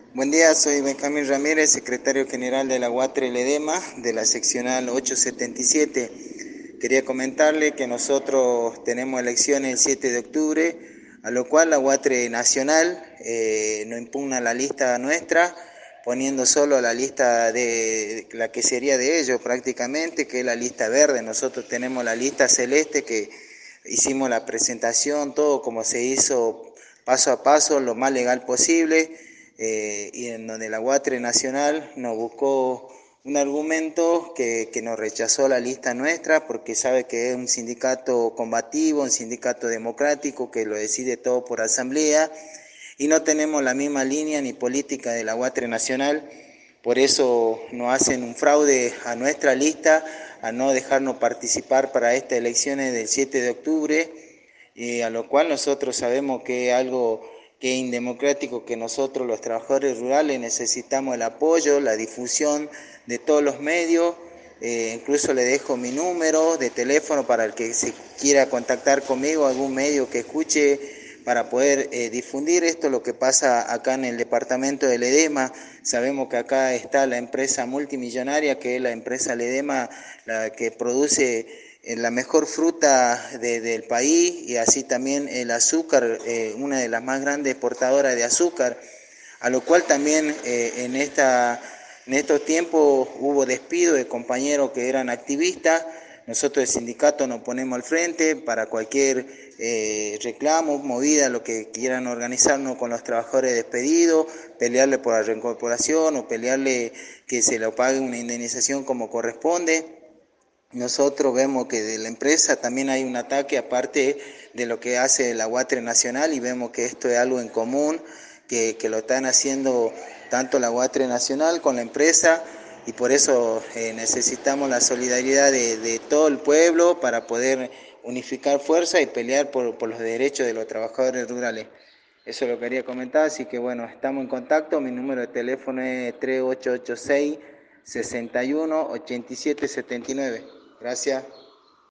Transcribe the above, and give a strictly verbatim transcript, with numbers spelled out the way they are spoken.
Buen día, soy Benjamín Ramírez, secretario general de la UATRE Ledema, de la seccional ochocientos setenta y siete. Quería comentarle que nosotros tenemos elecciones el siete de octubre, a lo cual la UATRE Nacional eh, no impugna la lista nuestra, poniendo solo la lista de la que sería de ellos prácticamente, que es la lista verde. Nosotros tenemos la lista celeste que hicimos la presentación, todo como se hizo paso a paso, lo más legal posible, eh, y en donde la UATRE Nacional nos buscó un argumento que, que nos rechazó la lista nuestra porque sabe que es un sindicato combativo, un sindicato democrático que lo decide todo por asamblea y no tenemos la misma línea ni política de la UATRE Nacional. Por eso nos hacen un fraude a nuestra lista, a no dejarnos participar para estas elecciones del siete de octubre, y a lo cual nosotros sabemos que es algo que es indemocrático, que nosotros los trabajadores rurales necesitamos el apoyo, la difusión de todos los medios. Eh, incluso le dejo mi número de teléfono para el que se quiera contactar conmigo, algún medio que escuche, para poder eh, difundir esto, lo que pasa acá en el departamento de Ledesma. Sabemos que acá está la empresa multimillonaria, que es la empresa Ledesma, la que produce eh, la mejor fruta de, del país, y así también el azúcar, eh, una de las más grandes exportadoras de azúcar, a lo cual también eh, en, esta, en estos tiempos hubo despido de compañeros que eran activistas. Nosotros el sindicato nos ponemos al frente para cualquier eh, reclamo, movida, lo que quieran organizarnos con los trabajadores despedidos, pelearle por la reincorporación o pelearle que se le pague una indemnización como corresponde. Nosotros vemos que de la empresa también hay un ataque aparte de lo que hace la UATRE Nacional, y vemos que esto es algo en común, que, que lo están haciendo tanto la UATRE Nacional con la empresa, y por eso eh, necesitamos la solidaridad de, de todo el pueblo para poder unificar fuerza y pelear por, por los derechos de los trabajadores rurales. Eso lo quería comentar, así que bueno, estamos en contacto. Mi número de teléfono es tres ocho ocho seis, seis uno, ocho siete siete nueve. Gracias.